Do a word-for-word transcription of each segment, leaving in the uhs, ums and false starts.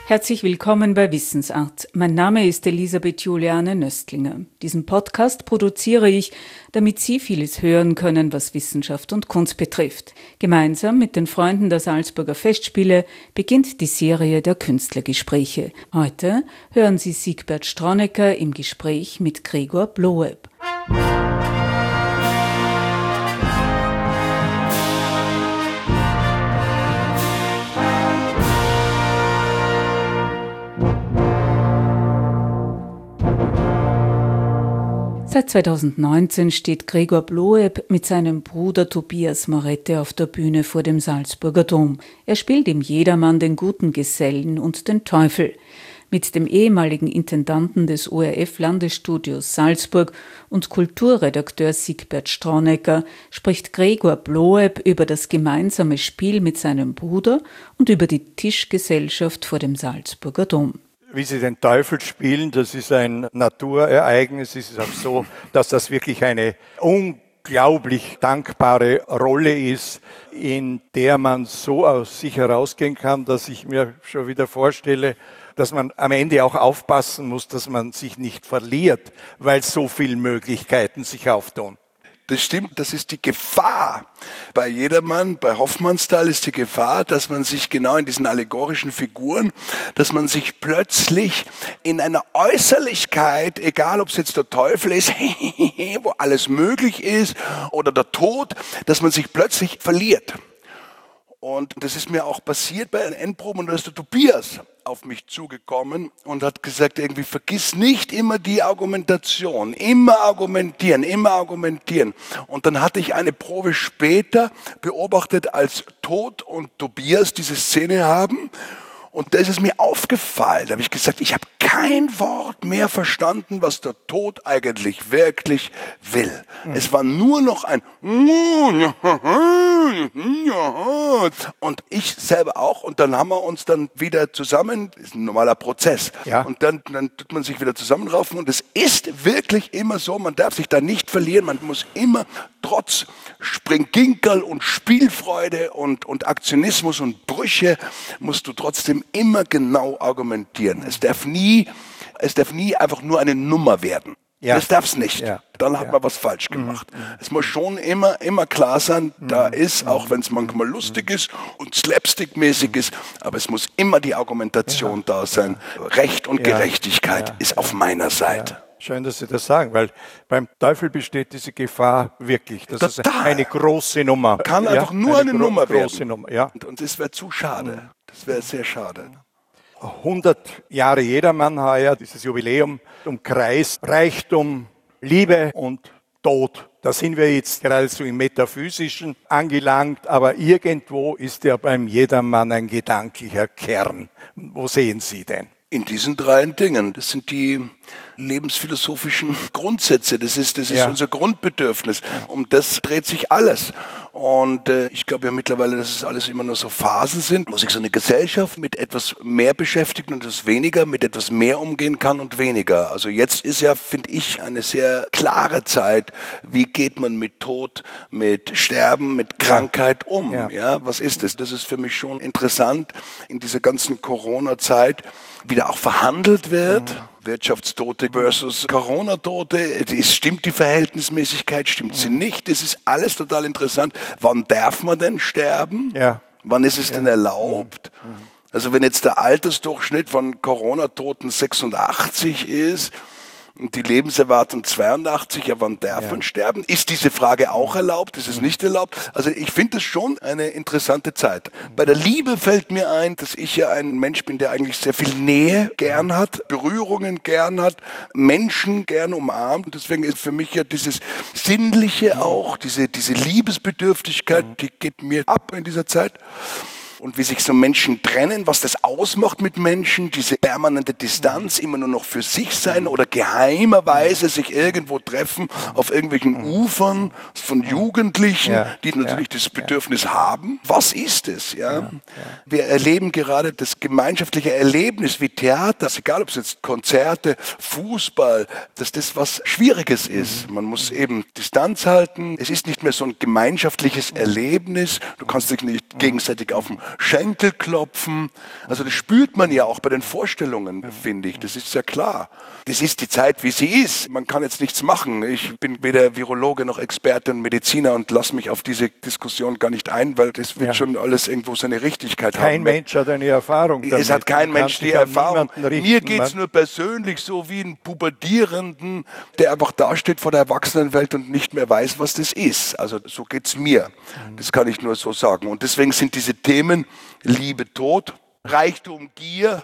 Herzlich willkommen bei Wissensart. Mein Name ist Elisabeth Juliane Nöstlinger. Diesen Podcast produziere ich, damit Sie vieles hören können, was Wissenschaft und Kunst betrifft. Gemeinsam mit den Freunden der Salzburger Festspiele beginnt die Serie der Künstlergespräche. Heute hören Sie Siegbert Stronecker im Gespräch mit Gregor Bloeb. Seit zweitausendneunzehn steht Gregor Bloeb mit seinem Bruder Tobias Morette auf der Bühne vor dem Salzburger Dom. Er spielt im Jedermann den guten Gesellen und den Teufel. Mit dem ehemaligen Intendanten des O R F-Landesstudios Salzburg und Kulturredakteur Siegbert Stronecker spricht Gregor Bloeb über das gemeinsame Spiel mit seinem Bruder und über die Tischgesellschaft vor dem Salzburger Dom. Wie sie den Teufel spielen, das ist ein Naturereignis. Es ist auch so, dass das wirklich eine unglaublich dankbare Rolle ist, in der man so aus sich herausgehen kann, dass ich mir schon wieder vorstelle, dass man am Ende auch aufpassen muss, dass man sich nicht verliert, weil so viele Möglichkeiten sich auftun. Das stimmt, das ist die Gefahr. Bei Jedermann, bei Hoffmannsthal ist die Gefahr, dass man sich genau in diesen allegorischen Figuren, dass man sich plötzlich in einer Äußerlichkeit, egal ob es jetzt der Teufel ist, wo alles möglich ist, oder der Tod, dass man sich plötzlich verliert. Und das ist mir auch passiert bei den Endproben, und da ist der Tobias auf mich zugekommen und hat gesagt, irgendwie vergiss nicht immer die Argumentation, immer argumentieren, immer argumentieren. Und dann hatte ich eine Probe später beobachtet, als Tod und Tobias diese Szene haben. Und da ist es mir aufgefallen, da habe ich gesagt, ich habe kein Wort mehr verstanden, was der Tod eigentlich wirklich will. Mhm. Es war nur noch ein und ich selber auch. Und dann haben wir uns dann wieder zusammen, das ist ein normaler Prozess. Ja. Und dann, dann tut man sich wieder zusammenraufen. Und es ist wirklich immer so, man darf sich da nicht verlieren. Man muss immer trotz Springginkerl und Spielfreude und, und Aktionismus und Brüche, musst du trotzdem immer genau argumentieren. Es darf nie, es darf nie einfach nur eine Nummer werden. Ja. Das darf es nicht. Ja. Dann hat ja. man was falsch gemacht. Mhm. Es muss schon immer, immer klar sein, mhm. da ist, auch wenn es manchmal lustig ist und slapstick-mäßig ist, aber es muss immer die Argumentation ja. da sein. Recht und ja. Gerechtigkeit ja. ist auf meiner Seite. Ja. Schön, dass Sie das sagen, weil beim Teufel besteht diese Gefahr wirklich. Das Total. ist eine große Nummer. Kann ja, einfach nur eine, eine Nummer gro- werden. Nummer, ja. Und, und das wäre zu schade. Das wäre sehr schade. hundert Jahre Jedermann heuer, dieses Jubiläum, umkreist Reichtum, Liebe und Tod. Da sind wir jetzt geradezu im Metaphysischen angelangt, aber irgendwo ist ja beim Jedermann ein gedanklicher Kern. Wo sehen Sie denn? In diesen drei Dingen. Das sind die lebensphilosophischen Grundsätze. Das ist, das ist ja. unser Grundbedürfnis. Um das dreht sich alles. Und äh, ich glaube ja mittlerweile, dass es alles immer nur so Phasen sind, wo sich so eine Gesellschaft mit etwas mehr beschäftigt und etwas weniger, mit etwas mehr umgehen kann und weniger. Also jetzt ist ja, finde ich, eine sehr klare Zeit. Wie geht man mit Tod, mit Sterben, mit Krankheit um? Ja. Ja, was ist das? Das ist für mich schon interessant in dieser ganzen Corona-Zeit, wie da auch verhandelt wird. Mhm. Wirtschaftstote versus Corona-Tote. Es stimmt die Verhältnismäßigkeit, stimmt sie nicht? Das ist alles total interessant. Wann darf man denn sterben? Ja. Wann ist es ja. denn erlaubt? Mhm. Also wenn jetzt der Altersdurchschnitt von Corona-Toten sechsundachtzig ist und die Lebenserwartung zweiundachtzig, ja, wann darf ja. man sterben? Ist diese Frage auch erlaubt? Ist es nicht erlaubt? Also ich finde das schon eine interessante Zeit. Bei der Liebe fällt mir ein, dass ich ja ein Mensch bin, der eigentlich sehr viel Nähe gern hat, Berührungen gern hat, Menschen gern umarmt. Und deswegen ist für mich ja dieses Sinnliche auch, diese, diese Liebesbedürftigkeit, die geht mir ab in dieser Zeit. Und wie sich so Menschen trennen, was das ausmacht mit Menschen, diese permanente Distanz, immer nur noch für sich sein oder geheimerweise sich irgendwo treffen auf irgendwelchen Ufern von Jugendlichen, ja, die natürlich ja, das Bedürfnis ja. haben. Was ist es? Ja? Ja, ja. Wir erleben gerade das gemeinschaftliche Erlebnis wie Theater, egal ob es jetzt Konzerte, Fußball, dass das was Schwieriges ist. Man muss eben Distanz halten. Es ist nicht mehr so ein gemeinschaftliches Erlebnis. Du kannst dich nicht gegenseitig auf dem Schenkelklopfen. Also das spürt man ja auch bei den Vorstellungen, finde ich. Das ist ja klar. Das ist die Zeit, wie sie ist. Man kann jetzt nichts machen. Ich bin weder Virologe noch Experte und Mediziner und lasse mich auf diese Diskussion gar nicht ein, weil das wird ja schon alles irgendwo seine Richtigkeit kein haben. Kein Mensch hat eine Erfahrung damit. Es hat kein Mensch die Erfahrung. Mir geht es nur persönlich so wie ein Pubertierenden, der einfach dasteht vor der Erwachsenenwelt und nicht mehr weiß, was das ist. Also so geht es mir. Das kann ich nur so sagen. Und deswegen sind diese Themen Liebe, Tod, Reichtum, Gier,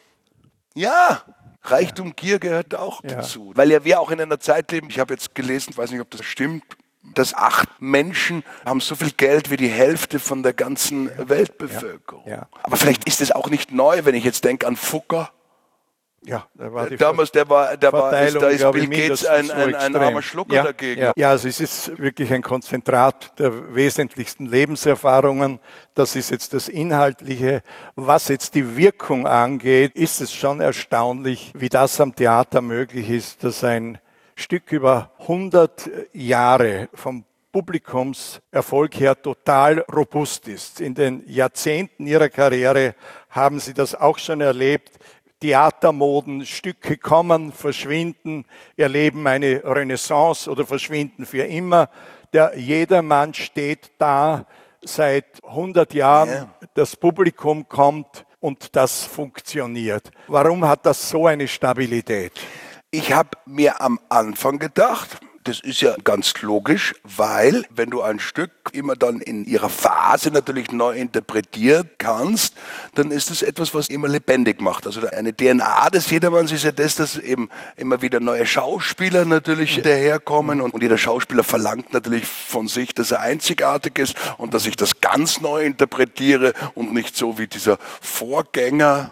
ja, Reichtum, Gier gehört auch ja. dazu. Weil ja wir auch in einer Zeit leben, ich habe jetzt gelesen, ich weiß nicht, ob das stimmt, dass acht Menschen haben so viel Geld wie die Hälfte von der ganzen ja. Weltbevölkerung. Ja. Ja. Aber vielleicht ist es auch nicht neu, wenn ich jetzt denke an Foucault. Ja, da war die damals, der war, der war, ist, da ist Bill Gates ein, ein, ein armer Schlucker ja, dagegen. Ja. ja, also es ist wirklich ein Konzentrat der wesentlichsten Lebenserfahrungen. Das ist jetzt das Inhaltliche. Was jetzt die Wirkung angeht, ist es schon erstaunlich, wie das am Theater möglich ist, dass ein Stück über hundert Jahre vom Publikumserfolg her total robust ist. In den Jahrzehnten ihrer Karriere haben sie das auch schon erlebt. Theatermoden, Stücke kommen, verschwinden, erleben eine Renaissance oder verschwinden für immer. Der Jedermann steht da seit hundert Jahren, yeah. Das Publikum kommt und das funktioniert. Warum hat das so eine Stabilität? Ich habe mir am Anfang gedacht, das ist ja ganz logisch, weil wenn du ein Stück immer dann in ihrer Phase natürlich neu interpretieren kannst, dann ist das etwas, was immer lebendig macht. Also eine D N A des Jedermanns ist ja das, dass eben immer wieder neue Schauspieler natürlich daherkommen und jeder Schauspieler verlangt natürlich von sich, dass er einzigartig ist und dass ich das ganz neu interpretiere und nicht so wie dieser Vorgänger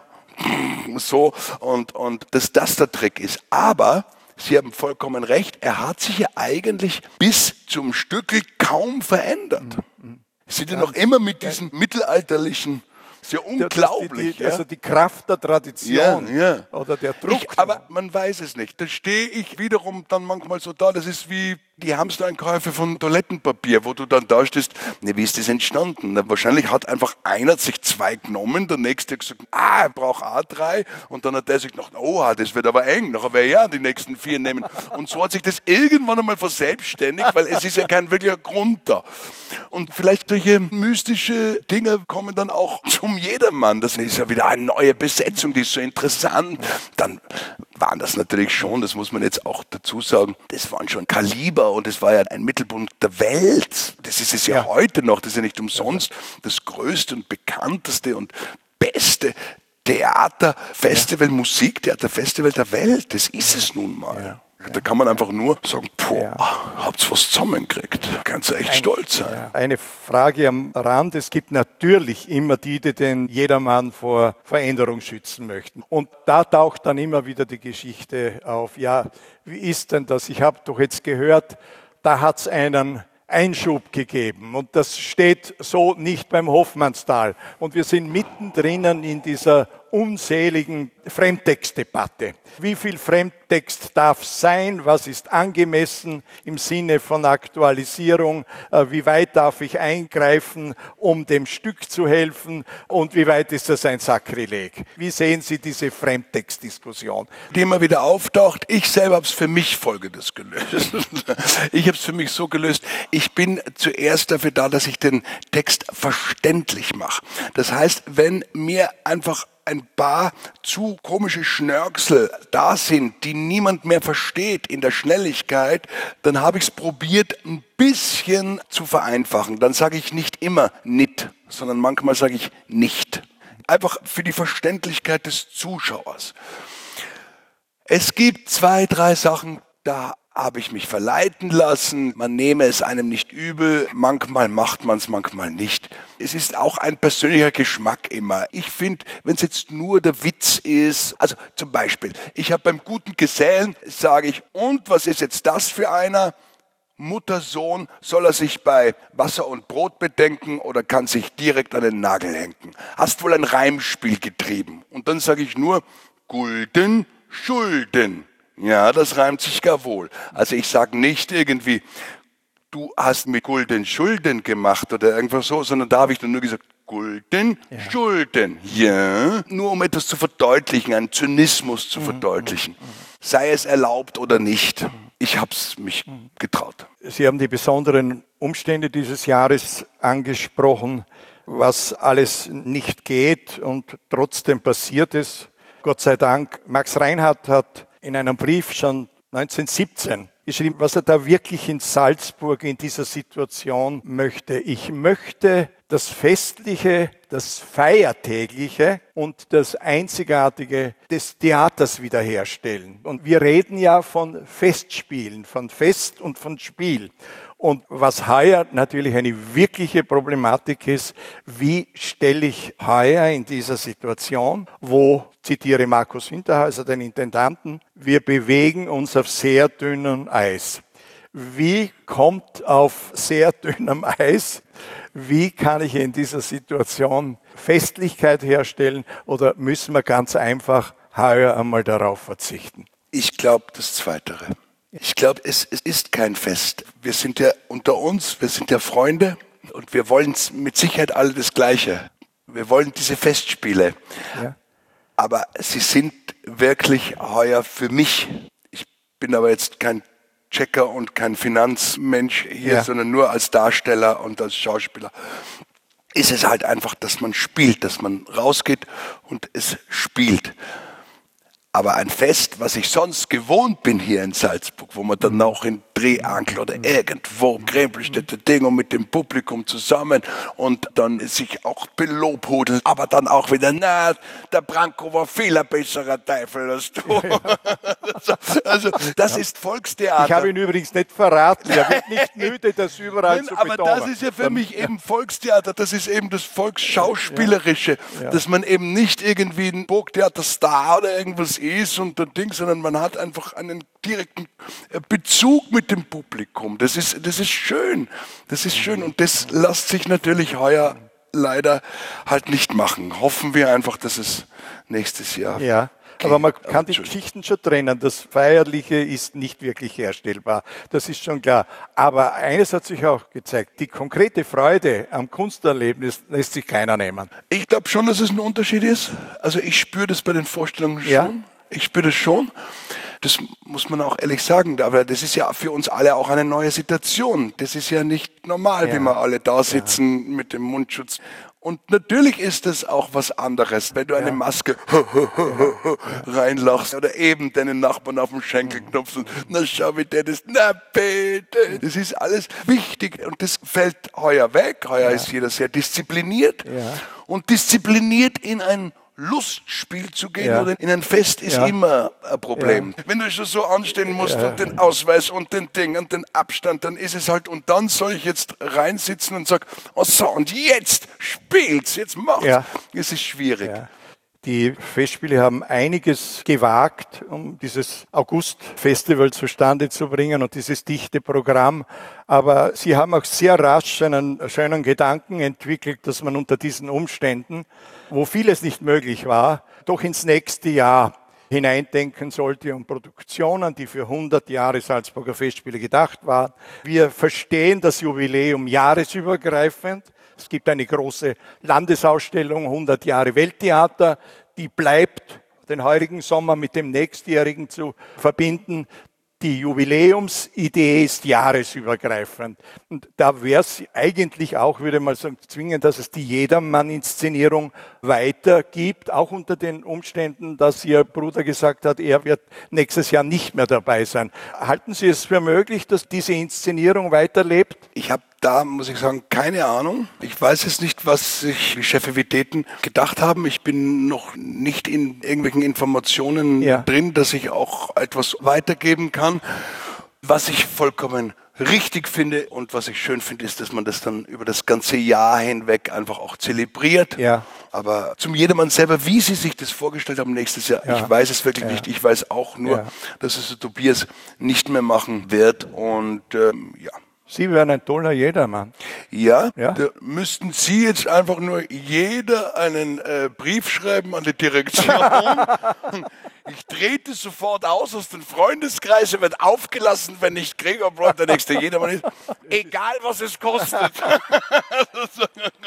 so und, und dass das der Trick ist. Aber Sie haben vollkommen recht, er hat sich ja eigentlich bis zum Stückel kaum verändert. Mhm. Sie sind ja noch immer mit diesen mittelalterlichen, sehr unglaublich. Die, die, also die Kraft der Tradition ja, ja. oder der Druck. Ich, aber man weiß es nicht. Da stehe ich wiederum dann manchmal so da, das ist wie die Hamstereinkäufe von Toilettenpapier, wo du dann da stehst, ne, wie ist das entstanden? Na, wahrscheinlich hat einfach einer sich zwei genommen, der nächste gesagt, ah, er braucht auch drei und dann hat der sich gedacht, oh, das wird aber eng, nachher werde ich ja die nächsten vier nehmen. Und so hat sich das irgendwann einmal verselbstständigt, weil es ist ja kein wirklicher Grund da. Und vielleicht solche mystische Dinge kommen dann auch zum Jedermann. Das ist ja wieder eine neue Besetzung, die ist so interessant. Dann waren das natürlich schon, das muss man jetzt auch dazu sagen, das waren schon Kaliber und das war ja ein Mittelpunkt der Welt. Das ist es ja, ja heute noch, das ist ja nicht umsonst das größte und bekannteste und beste Theaterfestival, ja. Musiktheaterfestival der Welt. Das ist es nun mal. Ja. Da kann man einfach nur sagen, boah, ja. habt's was zusammengekriegt. Kannst du echt Ein, stolz sein. Ja. Eine Frage am Rand. Es gibt natürlich immer die, die den Jedermann vor Veränderung schützen möchten. Und da taucht dann immer wieder die Geschichte auf. Ja, wie ist denn das? Ich habe doch jetzt gehört, da hat's einen Einschub gegeben. Und das steht so nicht beim Hofmannsthal. Und wir sind mittendrin in dieser unseligen Fremdtextdebatte. Wie viel Fremdtext darf sein? Was ist angemessen im Sinne von Aktualisierung? Wie weit darf ich eingreifen, um dem Stück zu helfen? Und wie weit ist das ein Sakrileg? Wie sehen Sie diese Fremdtextdiskussion? Die immer wieder auftaucht. Ich selber habe es für mich Folgendes gelöst. Ich habe es für mich so gelöst. Ich bin zuerst dafür da, dass ich den Text verständlich mache. Das heißt, wenn mir einfach ein paar zu komische Schnörksel da sind, die niemand mehr versteht in der Schnelligkeit, dann habe ich es probiert, ein bisschen zu vereinfachen. Dann sage ich nicht immer nit, sondern manchmal sage ich nicht. Einfach für die Verständlichkeit des Zuschauers. Es gibt zwei, drei Sachen, da habe ich mich verleiten lassen. Man nehme es einem nicht übel. Manchmal macht man es, manchmal nicht. Es ist auch ein persönlicher Geschmack immer. Ich finde, wenn es jetzt nur der Witz ist, also zum Beispiel, ich habe beim guten Gesellen, sage ich, und was ist jetzt das für einer? Mutter, Sohn, soll er sich bei Wasser und Brot bedenken oder kann sich direkt an den Nagel hängen? Hast wohl ein Reimspiel getrieben. Und dann sage ich nur, Gulden, Schulden. Ja, das reimt sich gar wohl. Also ich sage nicht irgendwie, du hast mit Gulden Schulden gemacht oder irgendwas so, sondern da habe ich dann nur gesagt, Gulden, ja. Schulden. Ja. Nur um etwas zu verdeutlichen, einen Zynismus zu mhm. verdeutlichen. Mhm. Sei es erlaubt oder nicht. Ich habe es mich getraut. Sie haben die besonderen Umstände dieses Jahres angesprochen, was alles nicht geht und trotzdem passiert ist. Gott sei Dank. Max Reinhardt hat in einem Brief schon neunzehnhundertsiebzehn geschrieben, was er da wirklich in Salzburg in dieser Situation möchte. Ich möchte das Festliche, das Feiertägliche und das Einzigartige des Theaters wiederherstellen. Und wir reden ja von Festspielen, von Fest und von Spiel. Und was heuer natürlich eine wirkliche Problematik ist, wie stelle ich heuer in dieser Situation, wo, zitiere Markus Hinterhäuser, den Intendanten, wir bewegen uns auf sehr dünnem Eis. Wie kommt auf sehr dünnem Eis? Wie kann ich in dieser Situation Festlichkeit herstellen oder müssen wir ganz einfach heuer einmal darauf verzichten? Ich glaube, das Zweitere. Ich glaube, es, es ist kein Fest. Wir sind ja unter uns, wir sind ja Freunde und wir wollen mit Sicherheit alle das Gleiche. Wir wollen diese Festspiele. Ja. Aber sie sind wirklich heuer für mich. Ich bin aber jetzt kein Checker und kein Finanzmensch hier, ja. sondern nur als Darsteller und als Schauspieler. Ist es halt einfach, dass man spielt, dass man rausgeht und es spielt. Aber ein Fest, was ich sonst gewohnt bin hier in Salzburg, wo man dann auch in Drehankel oder irgendwo Krempelstädter Ding und mit dem Publikum zusammen und dann sich auch belobhudelt, aber dann auch wieder, na, der Branko war viel ein besserer Teufel als du. Ja, ja. Also das ist Volkstheater. Ich habe ihn übrigens nicht verraten, er wird nicht müde, das überall Nein, zu betonen. Aber das ist ja für mich eben Volkstheater, das ist eben das Volksschauspielerische, ja. Ja. dass man eben nicht irgendwie ein Burgtheaterstar oder irgendwas ist und ein Ding, sondern man hat einfach einen direkten Bezug mit dem Publikum. Das ist, das ist schön. Das ist schön und das lässt sich natürlich heuer leider halt nicht machen. Hoffen wir einfach, dass es nächstes Jahr... Ja. Aber man kann die Geschichten schon trennen. Das Feierliche ist nicht wirklich herstellbar. Das ist schon klar. Aber eines hat sich auch gezeigt. Die konkrete Freude am Kunsterlebnis lässt sich keiner nehmen. Ich glaube schon, dass es ein Unterschied ist. Also ich spüre das bei den Vorstellungen schon. Ja. Ich spüre das schon. Das muss man auch ehrlich sagen. Aber das ist ja für uns alle auch eine neue Situation. Das ist ja nicht normal, ja. wie wir alle da sitzen ja. mit dem Mundschutz. Und natürlich ist es auch was anderes, wenn du eine Maske reinlachst oder eben deinen Nachbarn auf den Schenkel knopfst und na schau, wie der das, na bitte. Das ist alles wichtig und das fällt heuer weg. Heuer ja. ist jeder sehr diszipliniert ja. und diszipliniert in ein Lustspiel zu gehen ja. oder in ein Fest ist ja. immer ein Problem. Ja. Wenn du schon so anstehen musst ja. und den Ausweis und den Ding und den Abstand, dann ist es halt, und dann soll ich jetzt reinsitzen und sagen, oh so, und jetzt spielt's, jetzt macht's. Ja. Es ist schwierig. Ja. Die Festspiele haben einiges gewagt, um dieses August-Festival zustande zu bringen und dieses dichte Programm. Aber sie haben auch sehr rasch einen schönen Gedanken entwickelt, dass man unter diesen Umständen, wo vieles nicht möglich war, doch ins nächste Jahr hineindenken sollte und Produktionen, die für hundert Jahre Salzburger Festspiele gedacht waren. Wir verstehen das Jubiläum jahresübergreifend. Es gibt eine große Landesausstellung, hundert Jahre Welttheater, die bleibt den heurigen Sommer mit dem nächstjährigen zu verbinden. Die Jubiläumsidee ist jahresübergreifend. Und da wäre es eigentlich auch, würde ich mal sagen, zwingend, dass es die Jedermann-Inszenierung weitergibt, auch unter den Umständen, dass Ihr Bruder gesagt hat, er wird nächstes Jahr nicht mehr dabei sein. Halten Sie es für möglich, dass diese Inszenierung weiterlebt? Ich habe da, muss ich sagen, keine Ahnung. Ich weiß jetzt nicht, was sich die Chefivitäten gedacht haben. Ich bin noch nicht in irgendwelchen Informationen ja. drin, dass ich auch etwas weitergeben kann. Was ich vollkommen richtig finde und was ich schön finde, ist, dass man das dann über das ganze Jahr hinweg einfach auch zelebriert. Ja. Aber zum jedermann selber, wie sie sich das vorgestellt haben nächstes Jahr, ja. ich weiß es wirklich ja. nicht. Ich weiß auch nur, ja. dass es Tobias nicht mehr machen wird und ähm, ja. Sie wären ein toller Jedermann. Ja, ja? Da müssten Sie jetzt einfach nur jeder einen äh, Brief schreiben an die Direktion. Ich trete sofort aus aus den Freundeskreisen, wird aufgelassen, wenn nicht Gregor Braun der nächste Jedermann ist. Egal, was es kostet.